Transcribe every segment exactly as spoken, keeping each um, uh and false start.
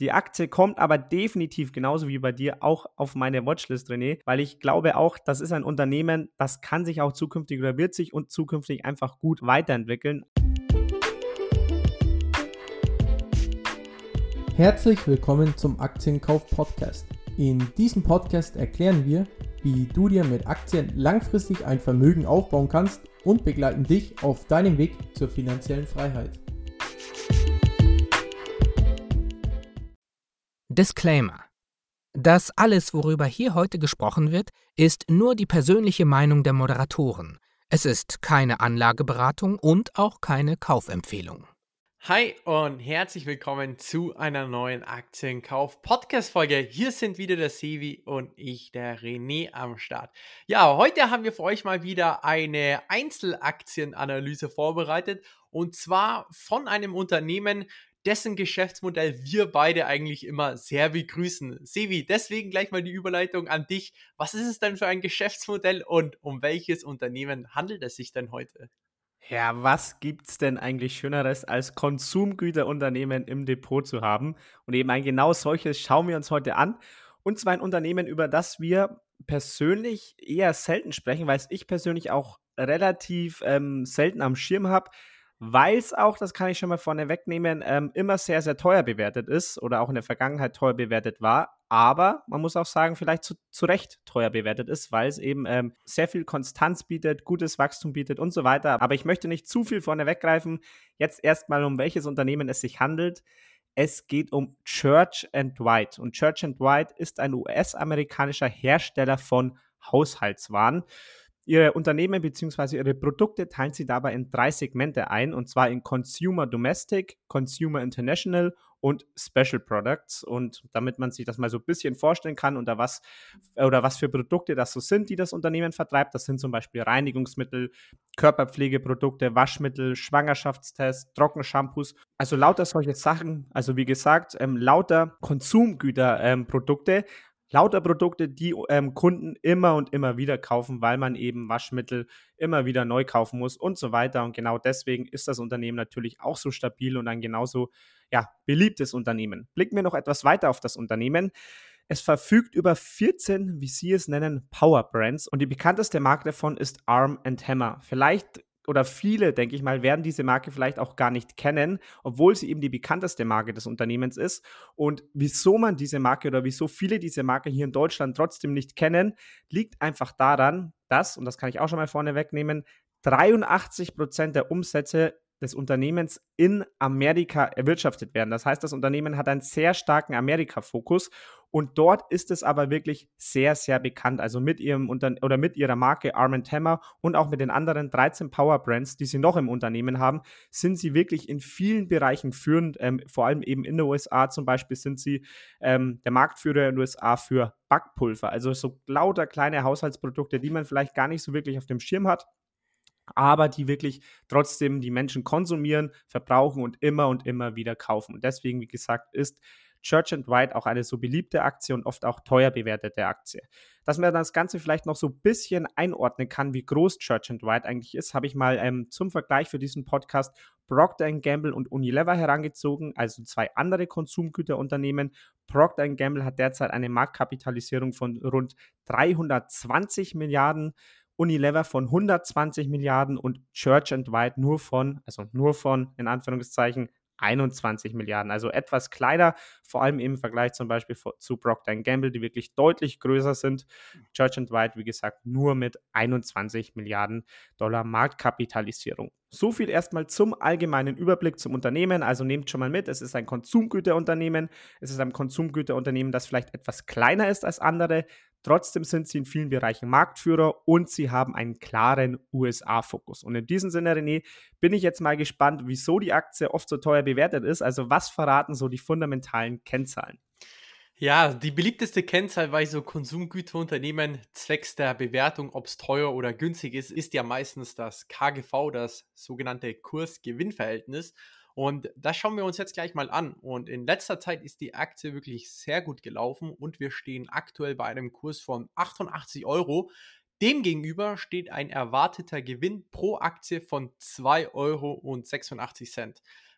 Die Aktie kommt aber definitiv genauso wie bei dir auch auf meine Watchlist, René, weil ich glaube auch, das ist ein Unternehmen, das kann sich auch zukünftig oder wird sich und zukünftig einfach gut weiterentwickeln. Herzlich willkommen zum Aktienkauf-Podcast. In diesem Podcast erklären wir, wie du dir mit Aktien langfristig ein Vermögen aufbauen kannst und begleiten dich auf deinem Weg zur finanziellen Freiheit. Disclaimer: Das alles, worüber hier heute gesprochen wird, ist nur die persönliche Meinung der Moderatoren. Es ist keine Anlageberatung und auch keine Kaufempfehlung. Hi und herzlich willkommen zu einer neuen Aktienkauf-Podcast-Folge. Hier sind wieder der Sevi und ich, der René, am Start. Ja, heute haben wir für euch mal wieder eine Einzelaktienanalyse vorbereitet und zwar von einem Unternehmen, dessen Geschäftsmodell wir beide eigentlich immer sehr begrüßen. Sevi, deswegen gleich mal die Überleitung an dich. Was ist es denn für ein Geschäftsmodell und um welches Unternehmen handelt es sich denn heute? Ja, was gibt's denn eigentlich Schöneres, als Konsumgüterunternehmen im Depot zu haben? Und eben ein genau solches schauen wir uns heute an. Und zwar ein Unternehmen, über das wir persönlich eher selten sprechen, weil es ich persönlich auch relativ ähm, selten am Schirm habe, weil es auch, das kann ich schon mal vorne wegnehmen, ähm, immer sehr, sehr teuer bewertet ist oder auch in der Vergangenheit teuer bewertet war. Aber man muss auch sagen, vielleicht zu, zu Recht teuer bewertet ist, weil es eben ähm, sehr viel Konstanz bietet, gutes Wachstum bietet und so weiter. Aber ich möchte nicht zu viel vorne weggreifen. Jetzt erstmal, um welches Unternehmen es sich handelt. Es geht um Church and Dwight. Und Church and Dwight ist ein U S-amerikanischer Hersteller von Haushaltswaren. Ihre Unternehmen bzw. ihre Produkte teilen sie dabei in drei Segmente ein, und zwar in Consumer Domestic, Consumer International und Special Products. Und damit man sich das mal so ein bisschen vorstellen kann, unter was oder was für Produkte das so sind, die das Unternehmen vertreibt, das sind zum Beispiel Reinigungsmittel, Körperpflegeprodukte, Waschmittel, Schwangerschaftstests, Trockenshampoos, also lauter solche Sachen, also wie gesagt, ähm, lauter Konsumgüterprodukte, ähm, Lauter Produkte, die ähm, Kunden immer und immer wieder kaufen, weil man eben Waschmittel immer wieder neu kaufen muss und so weiter. Und genau deswegen ist das Unternehmen natürlich auch so stabil und ein genauso ja, beliebtes Unternehmen. Blicken wir noch etwas weiter auf das Unternehmen. Es verfügt über vierzehn, wie Sie es nennen, Power Brands, und die bekannteste Marke davon ist Arm and Hammer. Vielleicht oder viele, denke ich mal, werden diese Marke vielleicht auch gar nicht kennen, obwohl sie eben die bekannteste Marke des Unternehmens ist. Und wieso man diese Marke oder wieso viele diese Marke hier in Deutschland trotzdem nicht kennen, liegt einfach daran, dass, und das kann ich auch schon mal vorne wegnehmen, dreiundachtzig Prozent der Umsätze des Unternehmens in Amerika erwirtschaftet werden. Das heißt, das Unternehmen hat einen sehr starken Amerika-Fokus und dort ist es aber wirklich sehr, sehr bekannt. Also mit ihrem Unter- oder mit ihrer Marke Arm and Hammer und auch mit den anderen dreizehn Power Brands, die sie noch im Unternehmen haben, sind sie wirklich in vielen Bereichen führend. Ähm, vor allem eben in den U S A zum Beispiel sind sie ähm, der Marktführer in den U S A für Backpulver. Also so lauter kleine Haushaltsprodukte, die man vielleicht gar nicht so wirklich auf dem Schirm hat, aber die wirklich trotzdem die Menschen konsumieren, verbrauchen und immer und immer wieder kaufen. Und deswegen, wie gesagt, ist Church and Dwight auch eine so beliebte Aktie und oft auch teuer bewertete Aktie. Dass man das Ganze vielleicht noch so ein bisschen einordnen kann, wie groß Church and Dwight eigentlich ist, habe ich mal ähm, zum Vergleich für diesen Podcast Procter and Gamble und Unilever herangezogen, also zwei andere Konsumgüterunternehmen. Procter and Gamble hat derzeit eine Marktkapitalisierung von rund dreihundertzwanzig Milliarden, Unilever von hundertzwanzig Milliarden und Church and Dwight nur von, also nur von, in Anführungszeichen, einundzwanzig Milliarden. Also etwas kleiner, vor allem im Vergleich zum Beispiel zu Procter and Gamble, die wirklich deutlich größer sind. Church and Dwight, wie gesagt, nur mit einundzwanzig Milliarden Dollar Marktkapitalisierung. So viel erstmal zum allgemeinen Überblick zum Unternehmen. Also nehmt schon mal mit, es ist ein Konsumgüterunternehmen. Es ist ein Konsumgüterunternehmen, das vielleicht etwas kleiner ist als andere. Trotzdem sind sie in vielen Bereichen Marktführer und sie haben einen klaren U S A-Fokus. Und in diesem Sinne, René, bin ich jetzt mal gespannt, wieso die Aktie oft so teuer bewertet ist. Also was verraten so die fundamentalen Kennzahlen? Ja, die beliebteste Kennzahl bei so Konsumgüterunternehmen zwecks der Bewertung, ob es teuer oder günstig ist, ist ja meistens das K G V, das sogenannte Kurs-Gewinn-Verhältnis. Und das schauen wir uns jetzt gleich mal an. Und in letzter Zeit ist die Aktie wirklich sehr gut gelaufen und wir stehen aktuell bei einem Kurs von achtundachtzig Euro. Demgegenüber steht ein erwarteter Gewinn pro Aktie von zwei Euro sechsundachtzig.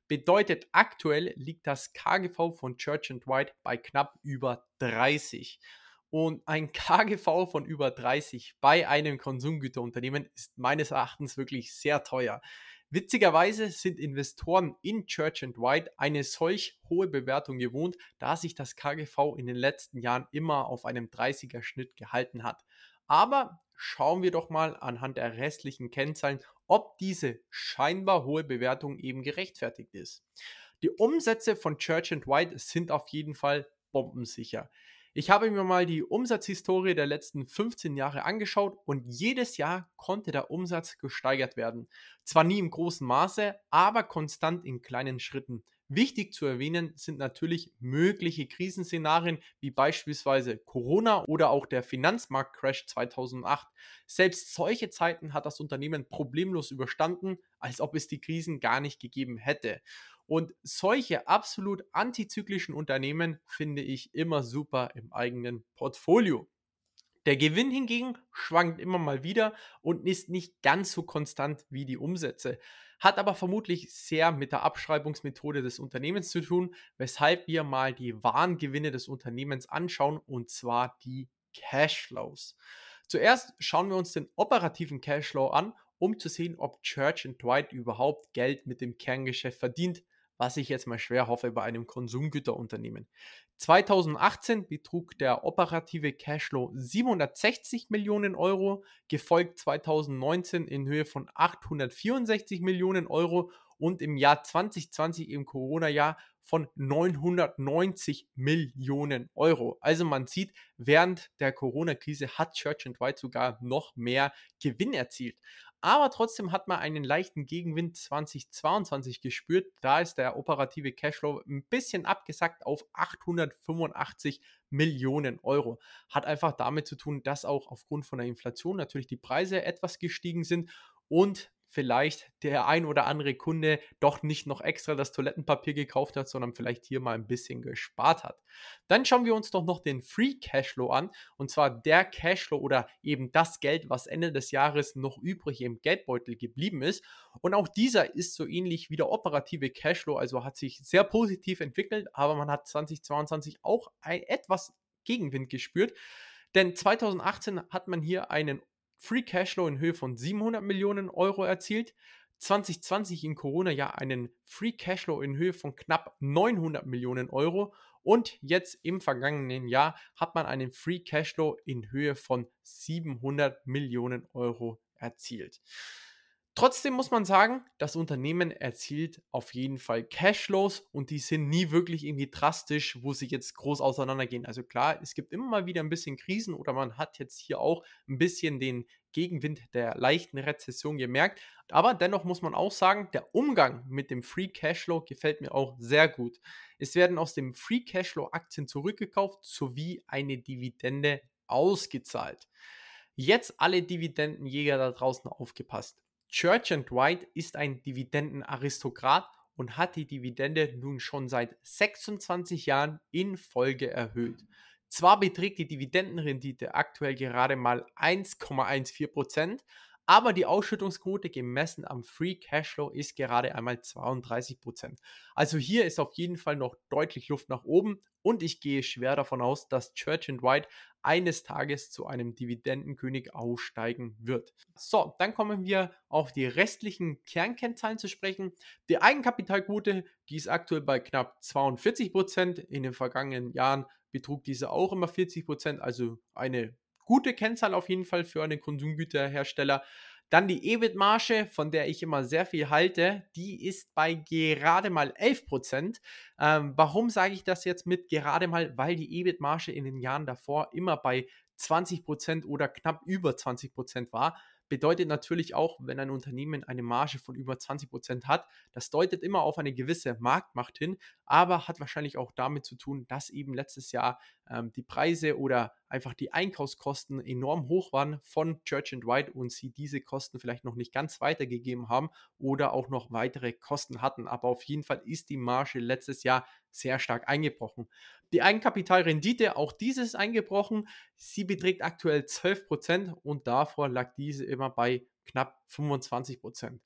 Bedeutet, aktuell liegt das K G V von Church and Dwight bei knapp über dreißig. Und ein K G V von über dreißig bei einem Konsumgüterunternehmen ist meines Erachtens wirklich sehr teuer. Witzigerweise sind Investoren in Church and Dwight eine solch hohe Bewertung gewohnt, da sich das K G V in den letzten Jahren immer auf einem dreißiger Schnitt gehalten hat. Aber schauen wir doch mal anhand der restlichen Kennzahlen, ob diese scheinbar hohe Bewertung eben gerechtfertigt ist. Die Umsätze von Church and Dwight sind auf jeden Fall bombensicher. Ich habe mir mal die Umsatzhistorie der letzten fünfzehn Jahre angeschaut und jedes Jahr konnte der Umsatz gesteigert werden. Zwar nie im großen Maße, aber konstant in kleinen Schritten. Wichtig zu erwähnen sind natürlich mögliche Krisenszenarien wie beispielsweise Corona oder auch der Finanzmarktcrash zweitausendacht. Selbst solche Zeiten hat das Unternehmen problemlos überstanden, als ob es die Krisen gar nicht gegeben hätte. Und solche absolut antizyklischen Unternehmen finde ich immer super im eigenen Portfolio. Der Gewinn hingegen schwankt immer mal wieder und ist nicht ganz so konstant wie die Umsätze, hat aber vermutlich sehr mit der Abschreibungsmethode des Unternehmens zu tun, weshalb wir mal die wahren Gewinne des Unternehmens anschauen, und zwar die Cashflows. Zuerst schauen wir uns den operativen Cashflow an, um zu sehen, ob Church and Dwight überhaupt Geld mit dem Kerngeschäft verdient, was ich jetzt mal schwer hoffe bei einem Konsumgüterunternehmen. zweitausendachtzehn betrug der operative Cashflow siebenhundertsechzig Millionen Euro, gefolgt zweitausendneunzehn in Höhe von achthundertvierundsechzig Millionen Euro und im Jahr zwanzig zwanzig, im Corona-Jahr, von neunhundertneunzig Millionen Euro. Also man sieht, während der Corona-Krise hat Church and Dwight sogar noch mehr Gewinn erzielt. Aber trotzdem hat man einen leichten Gegenwind zwanzig zweiundzwanzig gespürt. Da ist der operative Cashflow ein bisschen abgesackt auf achthundertfünfundachtzig Millionen Euro. Hat einfach damit zu tun, dass auch aufgrund von der Inflation natürlich die Preise etwas gestiegen sind und vielleicht der ein oder andere Kunde doch nicht noch extra das Toilettenpapier gekauft hat, sondern vielleicht hier mal ein bisschen gespart hat. Dann schauen wir uns doch noch den Free Cashflow an, und zwar der Cashflow oder eben das Geld, was Ende des Jahres noch übrig im Geldbeutel geblieben ist. Und auch dieser ist so ähnlich wie der operative Cashflow, also hat sich sehr positiv entwickelt, aber man hat zwanzig zweiundzwanzig auch ein etwas Gegenwind gespürt, denn zweitausendachtzehn hat man hier einen Free Cashflow in Höhe von siebenhundert Millionen Euro erzielt, zwanzig zwanzig im Corona-Jahr einen Free Cashflow in Höhe von knapp neunhundert Millionen Euro und jetzt im vergangenen Jahr hat man einen Free Cashflow in Höhe von siebenhundert Millionen Euro erzielt. Trotzdem muss man sagen, das Unternehmen erzielt auf jeden Fall Cashflows und die sind nie wirklich irgendwie drastisch, wo sie jetzt groß auseinandergehen. Also klar, es gibt immer mal wieder ein bisschen Krisen oder man hat jetzt hier auch ein bisschen den Gegenwind der leichten Rezession gemerkt. Aber dennoch muss man auch sagen, der Umgang mit dem Free Cashflow gefällt mir auch sehr gut. Es werden aus dem Free Cashflow Aktien zurückgekauft sowie eine Dividende ausgezahlt. Jetzt alle Dividendenjäger da draußen aufgepasst. Church and Dwight ist ein Dividendenaristokrat und hat die Dividende nun schon seit sechsundzwanzig Jahren in Folge erhöht. Zwar beträgt die Dividendenrendite aktuell gerade mal eins Komma vierzehn Prozent, aber die Ausschüttungsquote gemessen am Free Cashflow ist gerade einmal zweiunddreißig Prozent. Also hier ist auf jeden Fall noch deutlich Luft nach oben und ich gehe schwer davon aus, dass Church and Dwight eines Tages zu einem Dividendenkönig aussteigen wird. So, dann kommen wir auf die restlichen Kernkennzahlen zu sprechen. Die Eigenkapitalquote, die ist aktuell bei knapp zweiundvierzig Prozent. In den vergangenen Jahren betrug diese auch immer vierzig Prozent, also eine gute Kennzahl auf jeden Fall für einen Konsumgüterhersteller. Dann die E B I T-Marge, von der ich immer sehr viel halte, die ist bei gerade mal elf Prozent. Ähm, warum sage ich das jetzt mit gerade mal? Weil die E B I T-Marge in den Jahren davor immer bei zwanzig Prozent oder knapp über zwanzig Prozent war. Bedeutet natürlich auch, wenn ein Unternehmen eine Marge von über zwanzig Prozent hat, das deutet immer auf eine gewisse Marktmacht hin, aber hat wahrscheinlich auch damit zu tun, dass eben letztes Jahr ähm, die Preise oder einfach die Einkaufskosten enorm hoch waren von Church and Dwight und sie diese Kosten vielleicht noch nicht ganz weitergegeben haben oder auch noch weitere Kosten hatten. Aber auf jeden Fall ist die Marge letztes Jahr sehr stark eingebrochen. Die Eigenkapitalrendite, auch diese ist eingebrochen. Sie beträgt aktuell zwölf Prozent und davor lag diese immer bei knapp fünfundzwanzig Prozent.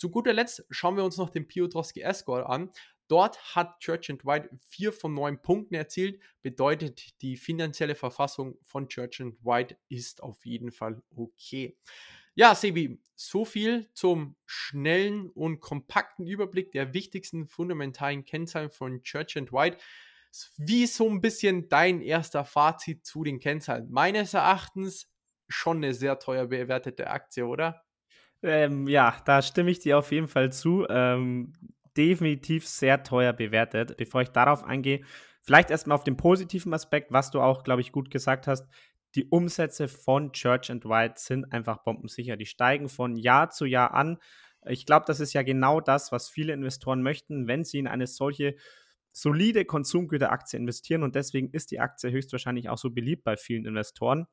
Zu guter Letzt schauen wir uns noch den Piotrowski S-Score an. Dort hat Church and White vier von neun Punkten erzielt, bedeutet, die finanzielle Verfassung von Church and White ist auf jeden Fall okay. Ja, Sebi, so viel zum schnellen und kompakten Überblick der wichtigsten fundamentalen Kennzahlen von Church and White. Wie ist so ein bisschen dein erster Fazit zu den Kennzahlen? Meines Erachtens schon eine sehr teuer bewertete Aktie, oder? Ähm, ja, da stimme ich dir auf jeden Fall zu. Ähm, definitiv sehr teuer bewertet. Bevor ich darauf eingehe, vielleicht erstmal auf den positiven Aspekt, was du auch, glaube ich, gut gesagt hast. Die Umsätze von Church and White sind einfach bombensicher. Die steigen von Jahr zu Jahr an. Ich glaube, das ist ja genau das, was viele Investoren möchten, wenn sie in eine solche solide Konsumgüteraktie investieren. Und deswegen ist die Aktie höchstwahrscheinlich auch so beliebt bei vielen Investoren.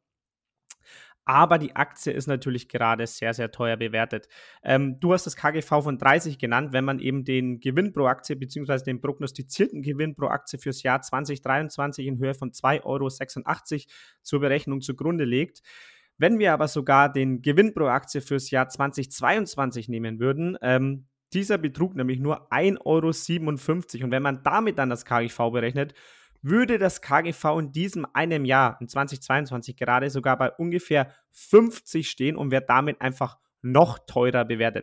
Aber die Aktie ist natürlich gerade sehr, sehr teuer bewertet. Ähm, du hast das K G V von dreißig genannt, wenn man eben den Gewinn pro Aktie bzw. den prognostizierten Gewinn pro Aktie fürs Jahr zwanzig dreiundzwanzig in Höhe von zwei Euro sechsundachtzig zur Berechnung zugrunde legt. Wenn wir aber sogar den Gewinn pro Aktie fürs Jahr zwanzig zweiundzwanzig nehmen würden, ähm, dieser betrug nämlich nur ein Euro siebenundfünfzig. Und wenn man damit dann das K G V berechnet, würde das K G V in diesem einem Jahr, in zwanzig zweiundzwanzig gerade sogar bei ungefähr fünfzig stehen und wird damit einfach noch teurer bewertet.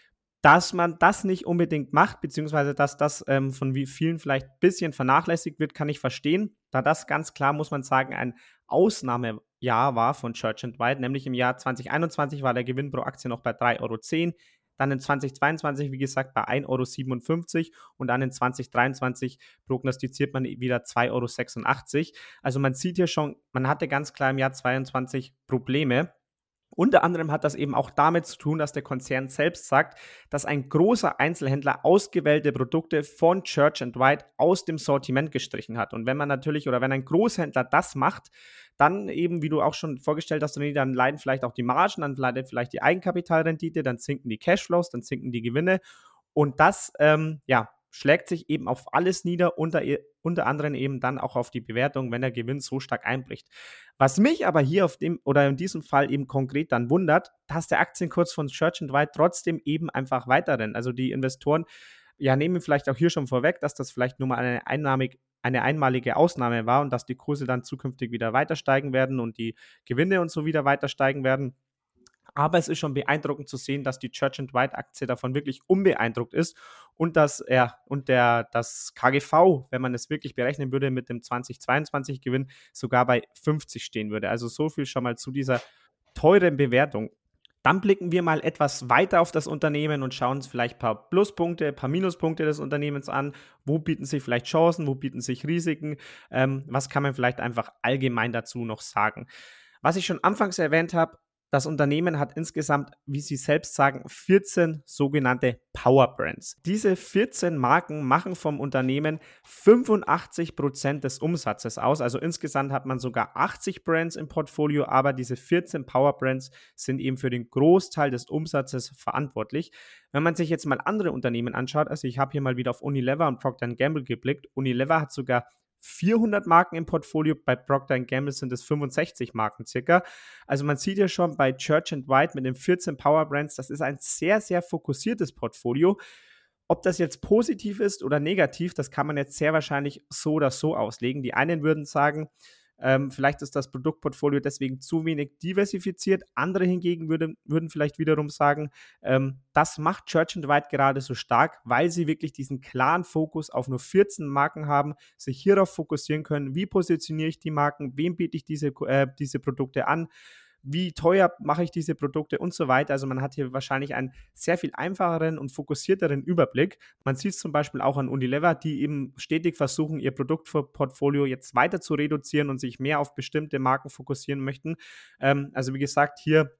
Dass man das nicht unbedingt macht, beziehungsweise dass das ähm, von wie vielen vielleicht ein bisschen vernachlässigt wird, kann ich verstehen, da das ganz klar, muss man sagen, ein Ausnahmejahr war von Church and White, nämlich im Jahr zwanzig einundzwanzig war der Gewinn pro Aktie noch bei drei Euro zehn, dann in zwanzig zweiundzwanzig, wie gesagt, bei ein Euro siebenundfünfzig und dann in zwanzig dreiundzwanzig prognostiziert man wieder zwei Euro sechsundachtzig. Also man sieht hier schon, man hatte ganz klar im Jahr zweiundzwanzig Probleme. Unter anderem hat das eben auch damit zu tun, dass der Konzern selbst sagt, dass ein großer Einzelhändler ausgewählte Produkte von Church and White aus dem Sortiment gestrichen hat. Und wenn man natürlich oder wenn ein Großhändler das macht, dann eben, wie du auch schon vorgestellt hast, dann leiden vielleicht auch die Margen, dann leidet vielleicht die Eigenkapitalrendite, dann sinken die Cashflows, dann sinken die Gewinne. Und das, ähm, ja, schlägt sich eben auf alles nieder, unter, unter anderem eben dann auch auf die Bewertung, wenn der Gewinn so stark einbricht. Was mich aber hier auf dem oder in diesem Fall eben konkret dann wundert, dass der Aktienkurs von Church and White trotzdem eben einfach weiter rennt. Also die Investoren ja, nehmen vielleicht auch hier schon vorweg, dass das vielleicht nur mal eine, Einnahme, eine einmalige Ausnahme war und dass die Kurse dann zukünftig wieder weiter steigen werden und die Gewinne und so wieder weiter steigen werden. Aber es ist schon beeindruckend zu sehen, dass die Church and White Aktie davon wirklich unbeeindruckt ist und dass er und der, das K G V, wenn man es wirklich berechnen würde, mit dem zwanzig zweiundzwanzig Gewinn sogar bei fünfzig stehen würde. Also so viel schon mal zu dieser teuren Bewertung. Dann blicken wir mal etwas weiter auf das Unternehmen und schauen uns vielleicht ein paar Pluspunkte, ein paar Minuspunkte des Unternehmens an. Wo bieten sich vielleicht Chancen, wo bieten sich Risiken? Ähm, was kann man vielleicht einfach allgemein dazu noch sagen? Was ich schon anfangs erwähnt habe, das Unternehmen hat insgesamt, wie sie selbst sagen, vierzehn sogenannte Power Brands. Diese vierzehn Marken machen vom Unternehmen fünfundachtzig Prozent des Umsatzes aus. Also insgesamt hat man sogar achtzig Brands im Portfolio, aber diese vierzehn Power Brands sind eben für den Großteil des Umsatzes verantwortlich. Wenn man sich jetzt mal andere Unternehmen anschaut, also ich habe hier mal wieder auf Unilever und Procter and Gamble geblickt. Unilever hat sogar vierhundert Marken im Portfolio, bei Procter and Gamble sind es fünfundsechzig Marken circa. Also man sieht ja schon bei Church and White mit den vierzehn Power Brands, das ist ein sehr, sehr fokussiertes Portfolio. Ob das jetzt positiv ist oder negativ, das kann man jetzt sehr wahrscheinlich so oder so auslegen. Die einen würden sagen, Ähm, vielleicht ist das Produktportfolio deswegen zu wenig diversifiziert. Andere hingegen würde, würden vielleicht wiederum sagen, ähm, das macht Church and White gerade so stark, weil sie wirklich diesen klaren Fokus auf nur vierzehn Marken haben, sich hierauf fokussieren können, wie positioniere ich die Marken, wem biete ich diese, äh, diese Produkte an, wie teuer mache ich diese Produkte und so weiter. Also man hat hier wahrscheinlich einen sehr viel einfacheren und fokussierteren Überblick. Man sieht es zum Beispiel auch an Unilever, die eben stetig versuchen, ihr Produktportfolio jetzt weiter zu reduzieren und sich mehr auf bestimmte Marken fokussieren möchten. Ähm, also wie gesagt, hier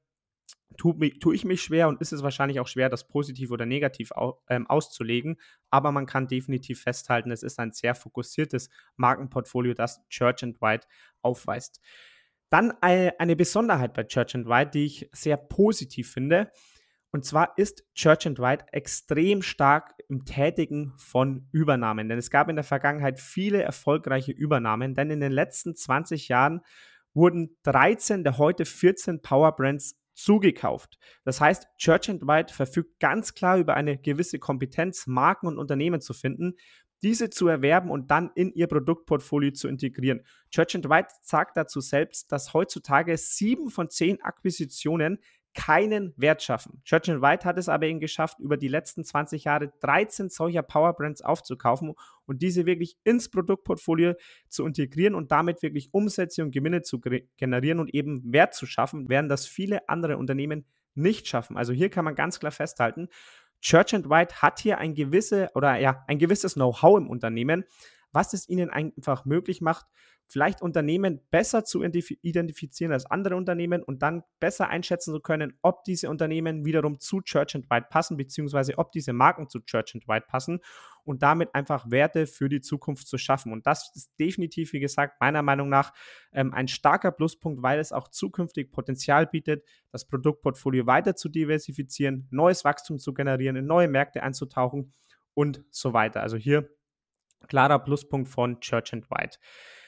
tue tu ich mich schwer und ist es wahrscheinlich auch schwer, das positiv oder negativ au, ähm, auszulegen. Aber man kann definitiv festhalten, es ist ein sehr fokussiertes Markenportfolio, das Church and White aufweist. Dann eine Besonderheit bei Church and White, die ich sehr positiv finde. Und zwar ist Church and White extrem stark im Tätigen von Übernahmen. Denn es gab in der Vergangenheit viele erfolgreiche Übernahmen. Denn in den letzten zwanzig Jahren wurden dreizehn der heute vierzehn Power Brands zugekauft. Das heißt, Church and White verfügt ganz klar über eine gewisse Kompetenz, Marken und Unternehmen zu finden, diese zu erwerben und dann in ihr Produktportfolio zu integrieren. Church and White sagt dazu selbst, dass heutzutage sieben von zehn Akquisitionen keinen Wert schaffen. Church and White hat es aber eben geschafft, über die letzten zwanzig Jahre dreizehn solcher Powerbrands aufzukaufen und diese wirklich ins Produktportfolio zu integrieren und damit wirklich Umsätze und Gewinne zu generieren und eben Wert zu schaffen, während das viele andere Unternehmen nicht schaffen. Also hier kann man ganz klar festhalten, Church and White hat hier ein gewisse oder ja, ein gewisses Know-how im Unternehmen, was es ihnen einfach möglich macht, vielleicht Unternehmen besser zu identifizieren als andere Unternehmen und dann besser einschätzen zu können, ob diese Unternehmen wiederum zu Church and White passen, beziehungsweise ob diese Marken zu Church and White passen und damit einfach Werte für die Zukunft zu schaffen. Und das ist definitiv, wie gesagt, meiner Meinung nach ähm, ein starker Pluspunkt, weil es auch zukünftig Potenzial bietet, das Produktportfolio weiter zu diversifizieren, neues Wachstum zu generieren, in neue Märkte einzutauchen und so weiter. Also hier klarer Pluspunkt von Church and White.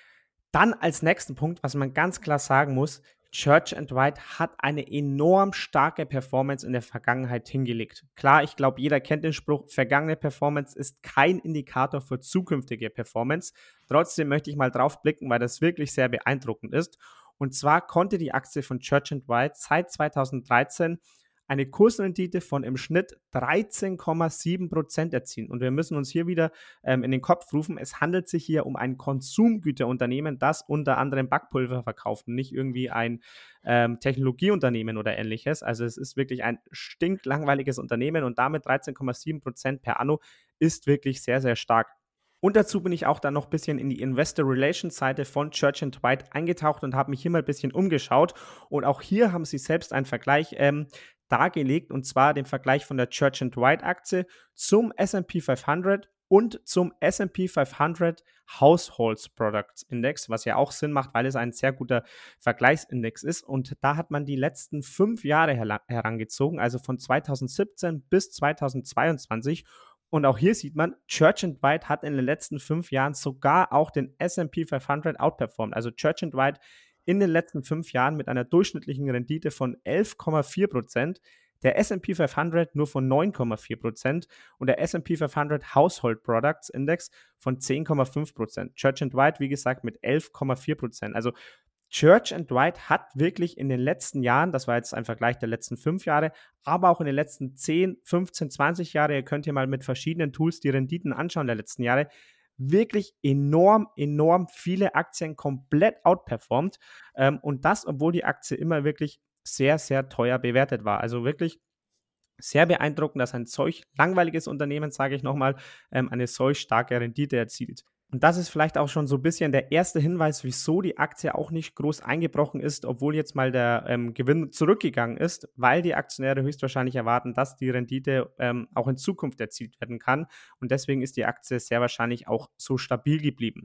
Dann als nächsten Punkt, was man ganz klar sagen muss, Church and White hat eine enorm starke Performance in der Vergangenheit hingelegt. Klar, ich glaube, jeder kennt den Spruch, vergangene Performance ist kein Indikator für zukünftige Performance. Trotzdem möchte ich mal drauf blicken, weil das wirklich sehr beeindruckend ist. Und zwar konnte die Aktie von Church and White seit zweitausenddreizehn eine Kursrendite von im Schnitt dreizehn Komma sieben Prozent erzielen. Und wir müssen uns hier wieder ähm, in den Kopf rufen, es handelt sich hier um ein Konsumgüterunternehmen, das unter anderem Backpulver verkauft und nicht irgendwie ein ähm, Technologieunternehmen oder ähnliches. Also es ist wirklich ein stinklangweiliges Unternehmen und damit dreizehn Komma sieben Prozent per Anno ist wirklich sehr, sehr stark. Und dazu bin ich auch dann noch ein bisschen in die Investor Relations Seite von Church and White eingetaucht und habe mich hier mal ein bisschen umgeschaut. Und auch hier haben sie selbst einen Vergleich ähm, dargelegt, und zwar den Vergleich von der Church and White Aktie zum S and P fünfhundert und zum S and P fünfhundert Households Products Index, was ja auch Sinn macht, weil es ein sehr guter Vergleichsindex ist. Und da hat man die letzten fünf Jahre her- herangezogen, also von zweitausendsiebzehn bis zweitausendzweiundzwanzig. Und auch hier sieht man, Church and White hat in den letzten fünf Jahren sogar auch den S and P fünfhundert outperformed. Also Church and White in den letzten fünf Jahren mit einer durchschnittlichen Rendite von elf Komma vier Prozent, der S and P fünfhundert nur von neun Komma vier Prozent und der S and P fünfhundert Household Products Index von zehn Komma fünf Prozent. Church and White, wie gesagt, mit elf Komma vier Prozent. Also Church and White hat wirklich in den letzten Jahren, das war jetzt ein Vergleich der letzten fünf Jahre, aber auch in den letzten zehn, fünfzehn, zwanzig Jahre, ihr könnt hier mal mit verschiedenen Tools die Renditen anschauen der letzten Jahre, wirklich enorm, enorm viele Aktien komplett outperformt. Ähm, und das, obwohl die Aktie immer wirklich sehr, sehr teuer bewertet war. Also wirklich sehr beeindruckend, dass ein solch langweiliges Unternehmen, sage ich nochmal, ähm, eine solch starke Rendite erzielt. Und das ist vielleicht auch schon so ein bisschen der erste Hinweis, wieso die Aktie auch nicht groß eingebrochen ist, obwohl jetzt mal der ähm, Gewinn zurückgegangen ist, weil die Aktionäre höchstwahrscheinlich erwarten, dass die Rendite ähm, auch in Zukunft erzielt werden kann. Und deswegen ist die Aktie sehr wahrscheinlich auch so stabil geblieben.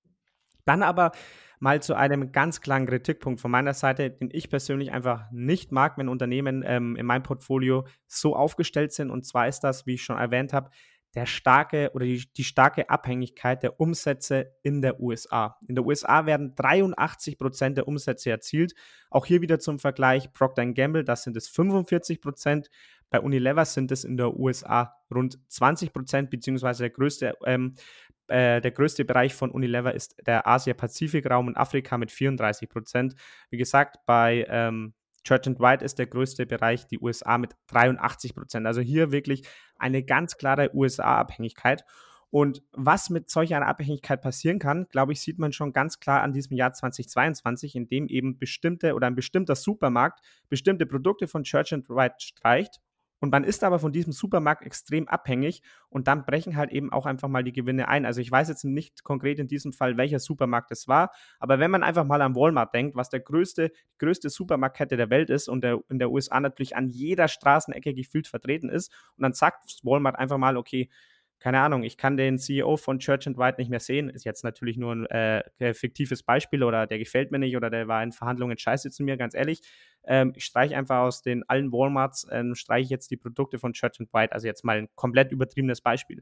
Dann aber mal zu einem ganz klaren Kritikpunkt von meiner Seite, den ich persönlich einfach nicht mag, wenn Unternehmen ähm, in meinem Portfolio so aufgestellt sind. Und zwar ist das, wie ich schon erwähnt habe, der starke oder die, die starke Abhängigkeit der Umsätze in der U S A. In der U S A werden dreiundachtzig Prozent der Umsätze erzielt. Auch hier wieder zum Vergleich Procter and Gamble, das sind es fünfundvierzig Prozent. Bei Unilever sind es in der U S A rund zwanzig Prozent, beziehungsweise der größte, ähm, äh, der größte Bereich von Unilever ist der Asia-Pazifik-Raum und Afrika mit vierunddreißig Prozent. Wie gesagt, bei ähm, Church and White ist der größte Bereich die U S A mit dreiundachtzig Prozent. Also hier wirklich eine ganz klare U S A-Abhängigkeit. Und was mit solch einer Abhängigkeit passieren kann, glaube ich, sieht man schon ganz klar an diesem Jahr zweitausendzweiundzwanzig, in dem eben bestimmte oder ein bestimmter Supermarkt bestimmte Produkte von Church and White streicht. Und man ist aber von diesem Supermarkt extrem abhängig und dann brechen halt eben auch einfach mal die Gewinne ein. Also ich weiß jetzt nicht konkret in diesem Fall, welcher Supermarkt es war, aber wenn man einfach mal an Walmart denkt, was der größte, größte Supermarktkette der Welt ist und der, in der U S A natürlich an jeder Straßenecke gefühlt vertreten ist und dann sagt Walmart einfach mal, okay, keine Ahnung, ich kann den C E O von Church and White nicht mehr sehen, ist jetzt natürlich nur ein äh, fiktives Beispiel oder der gefällt mir nicht oder der war in Verhandlungen scheiße zu mir, ganz ehrlich. Ähm, ich streiche einfach aus den allen Walmarts, ähm, streiche ich jetzt die Produkte von Church and White, also jetzt mal ein komplett übertriebenes Beispiel.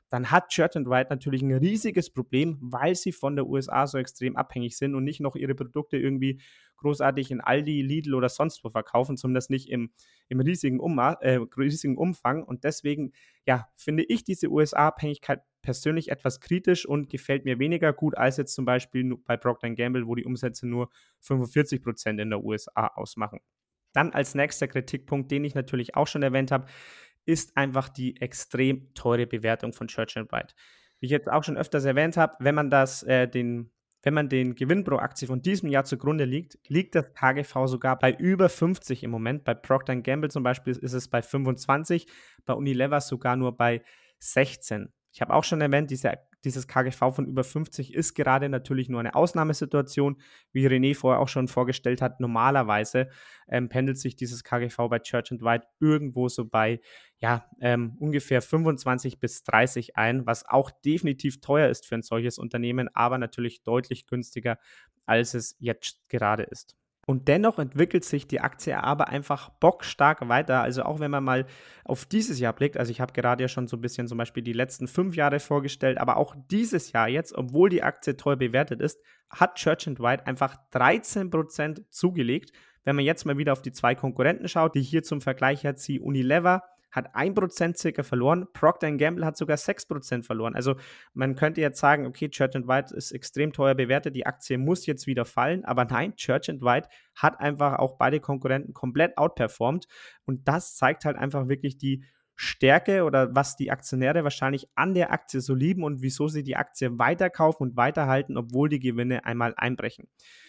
dann hat Church and Dwight natürlich ein riesiges Problem, weil sie von der U S A so extrem abhängig sind und nicht noch ihre Produkte irgendwie großartig in Aldi, Lidl oder sonst wo verkaufen, zumindest nicht im, im riesigen, Umma äh, riesigen Umfang. Und deswegen, ja, finde ich diese U S A-Abhängigkeit persönlich etwas kritisch und gefällt mir weniger gut als jetzt zum Beispiel bei Procter and Gamble, wo die Umsätze nur fünfundvierzig Prozent in der U S A ausmachen. Dann als nächster Kritikpunkt, den ich natürlich auch schon erwähnt habe, ist einfach die extrem teure Bewertung von Church and Dwight. Wie ich jetzt auch schon öfters erwähnt habe, wenn man das, äh, den, wenn man den Gewinn pro Aktie von diesem Jahr zugrunde liegt, liegt das K G V sogar bei über fünfzig im Moment. Bei Procter and Gamble zum Beispiel ist es bei fünfundzwanzig, bei Unilever sogar nur bei sechzehn. Ich habe auch schon erwähnt, diese, dieses K G V von über fünfzig ist gerade natürlich nur eine Ausnahmesituation. Wie René vorher auch schon vorgestellt hat, normalerweise ähm, pendelt sich dieses K G V bei Church and Dwight irgendwo so bei ja, ähm, ungefähr fünfundzwanzig bis dreißig ein, was auch definitiv teuer ist für ein solches Unternehmen, aber natürlich deutlich günstiger, als es jetzt gerade ist. Und dennoch entwickelt sich die Aktie aber einfach bockstark weiter. Also auch wenn man mal auf dieses Jahr blickt, also ich habe gerade ja schon so ein bisschen zum Beispiel die letzten fünf Jahre vorgestellt, aber auch dieses Jahr jetzt, obwohl die Aktie teuer bewertet ist, hat Church and Dwight einfach dreizehn Prozent zugelegt. Wenn man jetzt mal wieder auf die zwei Konkurrenten schaut, die hier zum Vergleich hat, sie Unilever hat ein Prozent circa verloren, Procter and Gamble hat sogar sechs Prozent verloren. Also man könnte jetzt sagen, okay, Church and Dwight ist extrem teuer bewertet, die Aktie muss jetzt wieder fallen, aber nein, Church and Dwight hat einfach auch beide Konkurrenten komplett outperformed und das zeigt halt einfach wirklich die Stärke oder was die Aktionäre wahrscheinlich an der Aktie so lieben und wieso sie die Aktie weiterkaufen und weiterhalten, obwohl die Gewinne einmal einbrechen.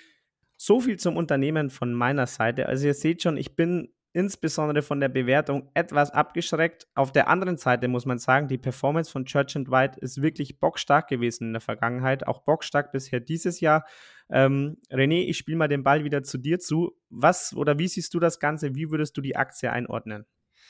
So viel zum Unternehmen von meiner Seite. Also ihr seht schon, ich bin insbesondere von der Bewertung etwas abgeschreckt. Auf der anderen Seite muss man sagen, die Performance von Church and Dwight ist wirklich bockstark gewesen in der Vergangenheit, auch bockstark bisher dieses Jahr. Ähm, René, ich spiele mal den Ball wieder zu dir zu. Was oder wie siehst du das Ganze? Wie würdest du die Aktie einordnen?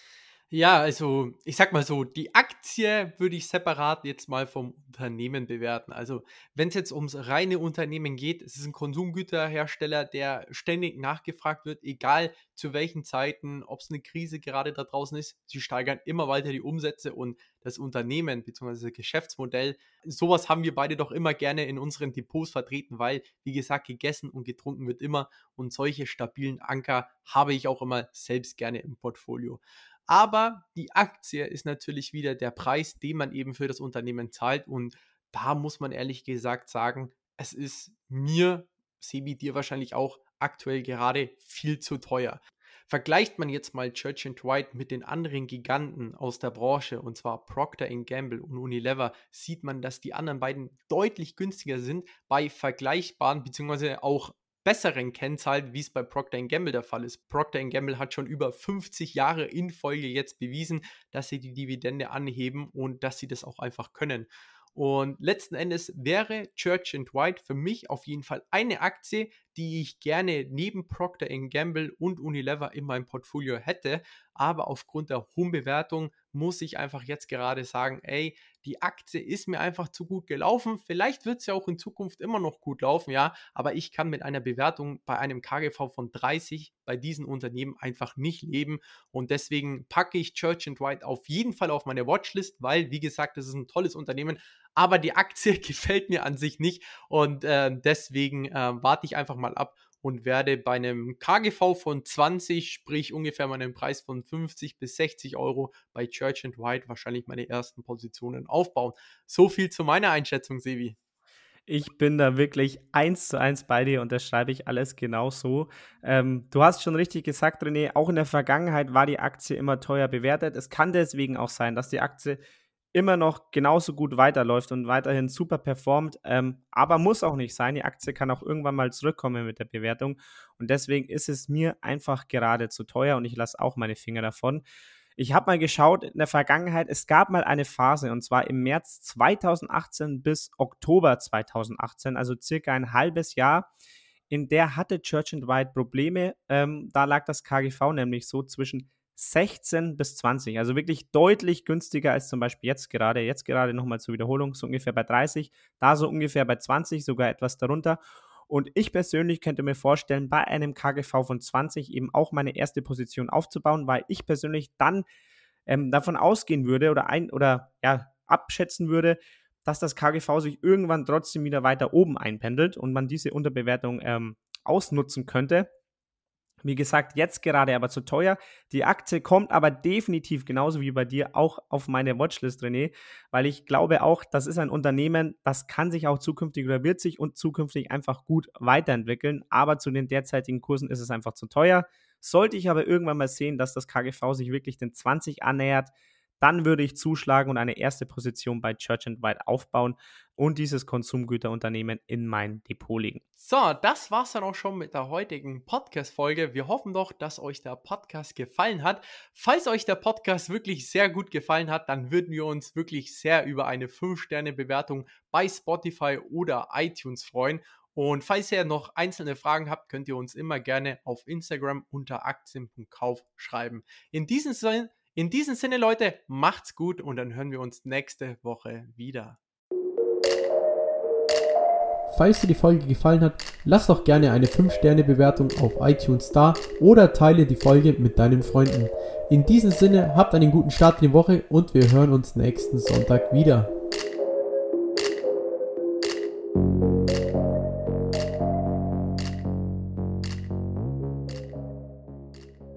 Ja, also ich sag mal so, die Aktie würde ich separat jetzt mal vom Unternehmen bewerten. Also wenn es jetzt ums reine Unternehmen geht, es ist ein Konsumgüterhersteller, der ständig nachgefragt wird, egal zu welchen Zeiten, ob es eine Krise gerade da draußen ist. Sie steigern immer weiter die Umsätze und das Unternehmen bzw. das Geschäftsmodell, sowas haben wir beide doch immer gerne in unseren Depots vertreten, weil, wie gesagt, gegessen und getrunken wird immer und solche stabilen Anker habe ich auch immer selbst gerne im Portfolio. Aber die Aktie ist natürlich wieder der Preis, den man eben für das Unternehmen zahlt. Und da muss man ehrlich gesagt sagen, es ist mir, Sebi, dir wahrscheinlich auch aktuell gerade viel zu teuer. Vergleicht man jetzt mal Church and Dwight mit den anderen Giganten aus der Branche, und zwar Procter and Gamble und Unilever, sieht man, dass die anderen beiden deutlich günstiger sind bei vergleichbaren bzw. auch besseren Kennzahlen, wie es bei Procter and Gamble der Fall ist. Procter and Gamble hat schon über fünfzig Jahre in Folge jetzt bewiesen, dass sie die Dividende anheben und dass sie das auch einfach können. Und letzten Endes wäre Church and Dwight für mich auf jeden Fall eine Aktie, die ich gerne neben Procter and Gamble und Unilever in meinem Portfolio hätte. Aber aufgrund der hohen Bewertung muss ich einfach jetzt gerade sagen, ey, die Aktie ist mir einfach zu gut gelaufen. Vielleicht wird es ja auch in Zukunft immer noch gut laufen, ja. Aber ich kann mit einer Bewertung bei einem K G V von dreißig bei diesen Unternehmen einfach nicht leben. Und deswegen packe ich Church and Dwight auf jeden Fall auf meine Watchlist, weil, wie gesagt, das ist ein tolles Unternehmen. Aber die Aktie gefällt mir an sich nicht und äh, deswegen äh, warte ich einfach mal ab und werde bei einem K G V von zwanzig, sprich ungefähr meinen Preis von fünfzig bis sechzig Euro bei Church and Dwight wahrscheinlich meine ersten Positionen aufbauen. So viel zu meiner Einschätzung, Sevi. Ich bin da wirklich eins zu eins bei dir und das schreibe ich alles genau so. Ähm, du hast schon richtig gesagt, René, auch in der Vergangenheit war die Aktie immer teuer bewertet. Es kann deswegen auch sein, dass die Aktie immer noch genauso gut weiterläuft und weiterhin super performt, ähm, aber muss auch nicht sein. Die Aktie kann auch irgendwann mal zurückkommen mit der Bewertung und deswegen ist es mir einfach gerade zu teuer und ich lasse auch meine Finger davon. Ich habe mal geschaut in der Vergangenheit, es gab mal eine Phase und zwar im März zweitausendachtzehn bis Oktober zweitausendachtzehn, also circa ein halbes Jahr, in der hatte Church and Dwight Probleme. Ähm, da lag das K G V nämlich so zwischen sechzehn bis zwanzig, also wirklich deutlich günstiger als zum Beispiel jetzt gerade. Jetzt gerade nochmal zur Wiederholung, so ungefähr bei dreißig, da so ungefähr bei zwanzig, sogar etwas darunter. Und ich persönlich könnte mir vorstellen, bei einem K G V von zwanzig eben auch meine erste Position aufzubauen, weil ich persönlich dann ähm, davon ausgehen würde oder ein oder ja abschätzen würde, dass das K G V sich irgendwann trotzdem wieder weiter oben einpendelt und man diese Unterbewertung ähm, ausnutzen könnte. Wie gesagt, jetzt gerade aber zu teuer. Die Aktie kommt aber definitiv genauso wie bei dir auch auf meine Watchlist, René, weil ich glaube auch, das ist ein Unternehmen, das kann sich auch zukünftig oder wird sich und zukünftig einfach gut weiterentwickeln, aber zu den derzeitigen Kursen ist es einfach zu teuer. Sollte ich aber irgendwann mal sehen, dass das K G V sich wirklich den zwanzig annähert, dann würde ich zuschlagen und eine erste Position bei Church and White aufbauen und dieses Konsumgüterunternehmen in mein Depot legen. So, das war's dann auch schon mit der heutigen Podcast-Folge. Wir hoffen doch, dass euch der Podcast gefallen hat. Falls euch der Podcast wirklich sehr gut gefallen hat, dann würden wir uns wirklich sehr über eine fünf Sterne Bewertung bei Spotify oder iTunes freuen. Und falls ihr noch einzelne Fragen habt, könnt ihr uns immer gerne auf Instagram unter aktien punkt kauf schreiben. In diesem Sinne, in diesem Sinne, Leute, macht's gut und dann hören wir uns nächste Woche wieder. Falls dir die Folge gefallen hat, lass doch gerne eine fünf Sterne Bewertung auf iTunes da oder teile die Folge mit deinen Freunden. In diesem Sinne, habt einen guten Start in die Woche und wir hören uns nächsten Sonntag wieder.